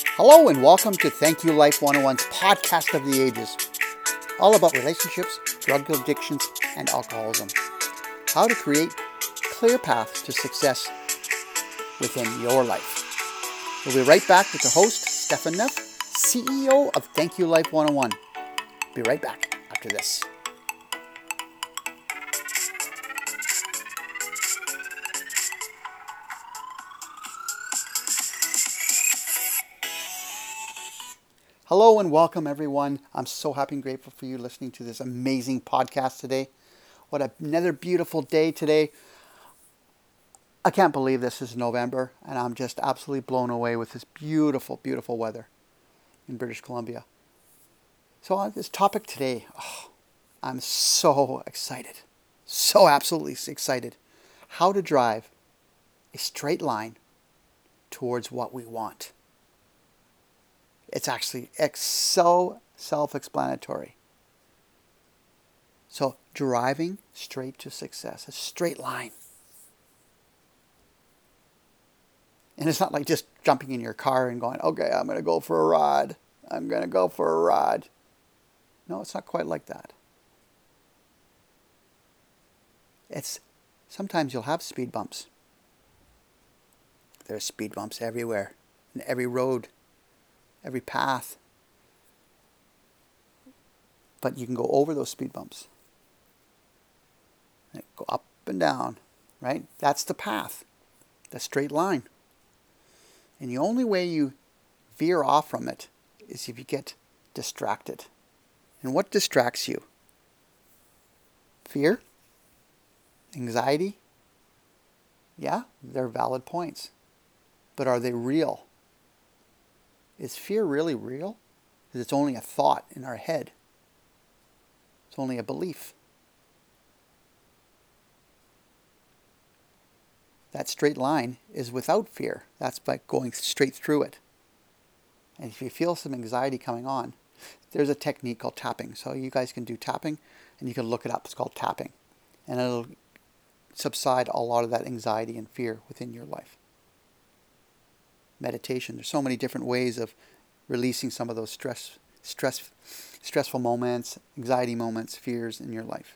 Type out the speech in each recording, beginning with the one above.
Hello and welcome to Thank You Life 101's podcast of the ages, all about relationships, drug addictions, and alcoholism. How to create clear paths to success within your life. We'll be right back with the host, Stefan Neff, CEO of Thank You Life 101. Be right back after this. Hello and welcome, everyone. I'm so happy and grateful for you listening to this amazing podcast today. What another beautiful day today. I can't believe this is November, and I'm just absolutely blown away with this beautiful, beautiful weather in British Columbia. So on this topic today, I'm so excited. So absolutely excited. How to drive a straight line towards what we want. It's actually so self-explanatory. So driving straight to success, a straight line. And it's not like just jumping in your car and going, okay, I'm going to go for a ride. I'm going to go for a ride. No, it's not quite like that. It's sometimes you'll have speed bumps. There's speed bumps everywhere, in every road, every path. But you can go over those speed bumps. Go up and down, right? That's the path, the straight line. And the only way you veer off from it is if you get distracted. And what distracts you? Fear? Anxiety? Yeah, they're valid points. But are they real? Is fear really real? Because it's only a thought in our head. It's only a belief. That straight line is without fear. That's by going straight through it. And if you feel some anxiety coming on, there's a technique called tapping. So you guys can do tapping, and you can look it up. It's called tapping. And it'll subside a lot of that anxiety and fear within your life. Meditation. There's so many different ways of releasing some of those stressful moments, anxiety moments, fears in your life.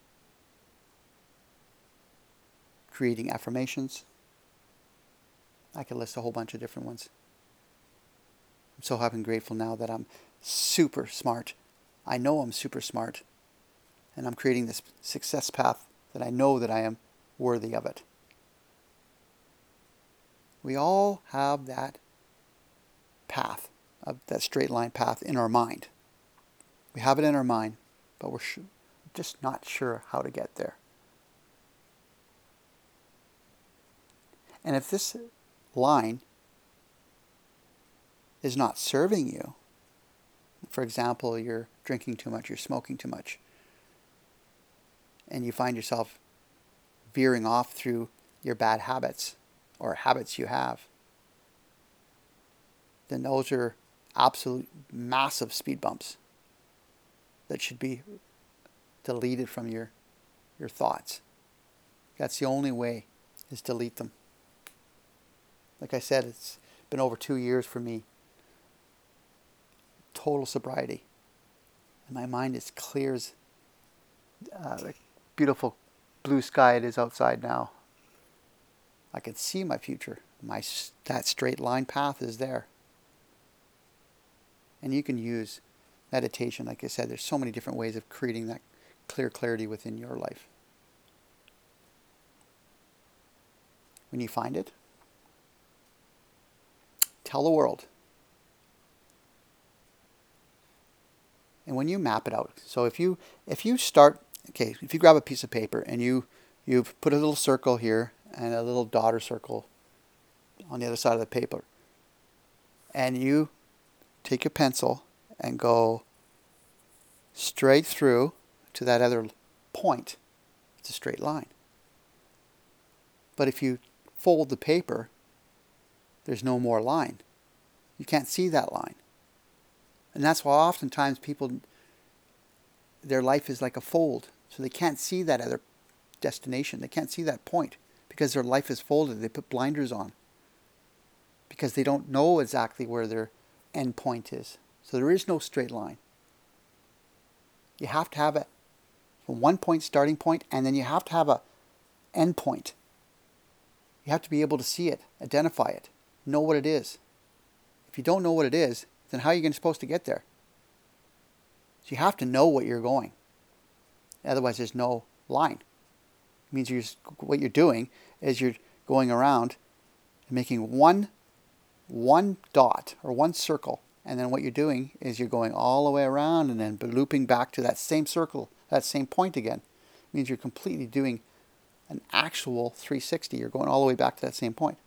Creating affirmations. I could list a whole bunch of different ones. I'm so happy and grateful now that I'm super smart. I know I'm super smart. And I'm creating this success path that I know that I am worthy of it. We all have that path, of that straight line path in our mind. We have it in our mind, but we're just not sure how to get there. And if this line is not serving you, for example, you're drinking too much, you're smoking too much, and you find yourself veering off through your bad habits or habits you have, then those are absolute massive speed bumps that should be deleted from your thoughts. That's the only way, is delete them. Like I said, it's been over 2 years for me. Total sobriety. And my mind is clear as the beautiful blue sky it is outside now. I can see my future. That straight line path is there. And you can use meditation. Like I said, there's so many different ways of creating that clear clarity within your life. When you find it, tell the world. And when you map it out, so if you start, okay, if you grab a piece of paper and you've put a little circle here and a little dot or circle on the other side of the paper, and you take your pencil and go straight through to that other point, it's a straight line. But if you fold the paper, there's no more line. You can't see that line. And that's why oftentimes people, their life is like a fold. So they can't see that other destination. They can't see that point because their life is folded. They put blinders on because they don't know exactly where they're end point is. So there is no straight line. You have to have it from one point, starting point, and then you have to have a end point. You have to be able to see it, identify it, know what it is. If you don't know what it is, then how are you supposed to get there? So you have to know what you're going. Otherwise, there's no line. It means what you're doing is you're going around and making one dot or one circle. And then what you're doing is you're going all the way around and then looping back to that same circle, that same point again. It means you're completely doing an actual 360. You're going all the way back to that same point.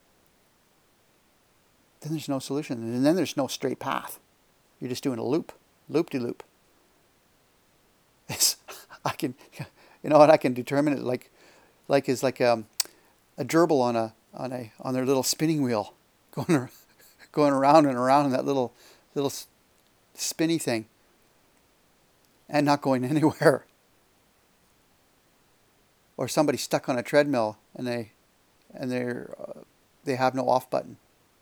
Then there's no solution. And then there's no straight path. You're just doing a loop-de-loop. I can determine it like a gerbil on their little spinning wheel, going around and around in that little spinny thing, and not going anywhere. Or somebody stuck on a treadmill and they have no off button.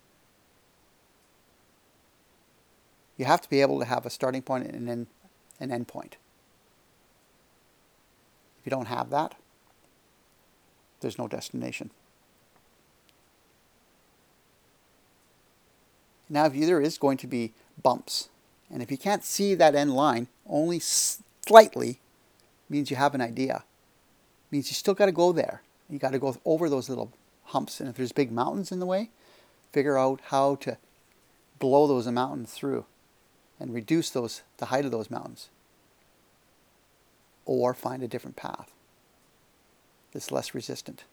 You have to be able to have a starting point and then an end point. If you don't have that, there's no destination. Now, there is going to be bumps. And if you can't see that end line, only slightly, means you have an idea. Means you still got to go there. You got to go over those little humps. And if there's big mountains in the way, figure out how to blow those mountains through and reduce the height of those mountains. Or find a different path that's less resistant.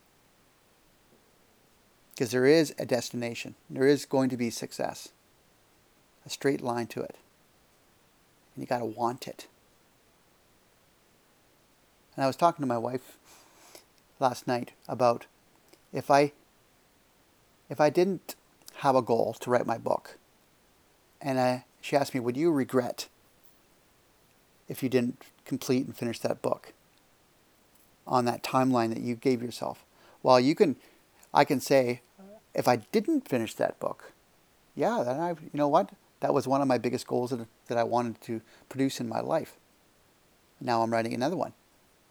Because there is a destination. There is going to be success. A straight line to it. And you got to want it. And I was talking to my wife last night about if I didn't have a goal to write my book, and she asked me, would you regret if you didn't complete and finish that book on that timeline that you gave yourself? Well, I can say, if I didn't finish that book, yeah, then you know what? That was one of my biggest goals that I wanted to produce in my life. Now I'm writing another one.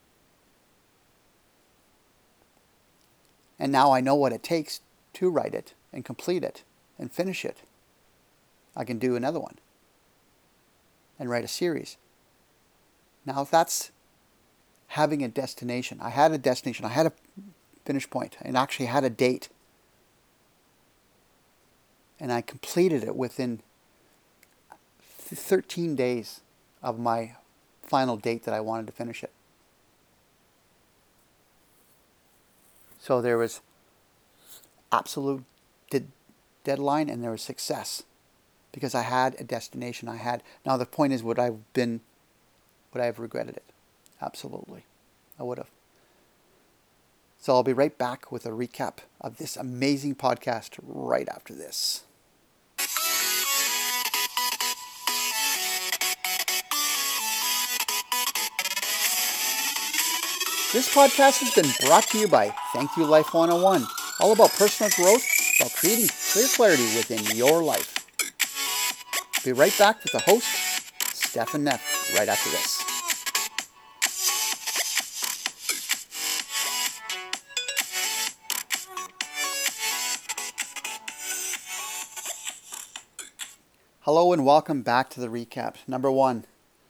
And now I know what it takes to write it and complete it and finish it. I can do another one and write a series. Now that's having a destination. I had a destination. I had a finish point and actually had a date. And I completed it within 13 days of my final date that I wanted to finish it. So there was absolute deadline and there was success because I had a destination. Now the point is, would I have regretted it? Absolutely. I would have. So I'll be right back with a recap of this amazing podcast right after this. This podcast has been brought to you by Thank You Life 101, all about personal growth while creating clear clarity within your life. Be right back with the host, Stefan Neff, right after this. Hello and welcome back to the recap. Number 1.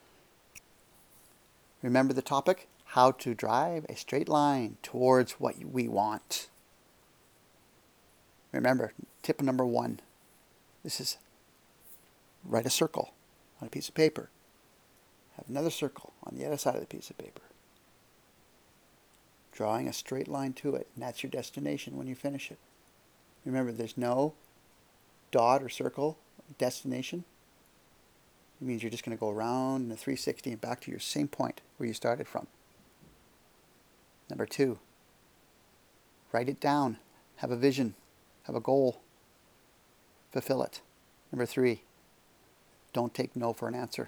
Remember the topic? How to drive a straight line towards what we want. Remember, tip number 1. This is write a circle on a piece of paper. Have another circle on the other side of the piece of paper. Drawing a straight line to it, and that's your destination when you finish it. Remember, there's no dot or circle destination. It means you're just going to go around in a 360 and back to your same point where you started from. Number 2, write it down. Have a vision. Have a goal. Fulfill it. Number 3, don't take no for an answer.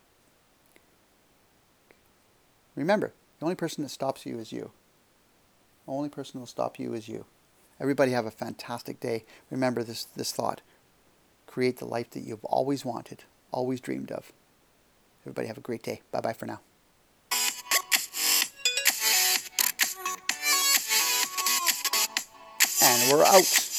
Remember, the only person that stops you is you. The only person that will stop you is you. Everybody have a fantastic day. Remember this thought. create the life that you've always wanted, always dreamed of. Everybody have a great day. Bye-bye for now. And we're out.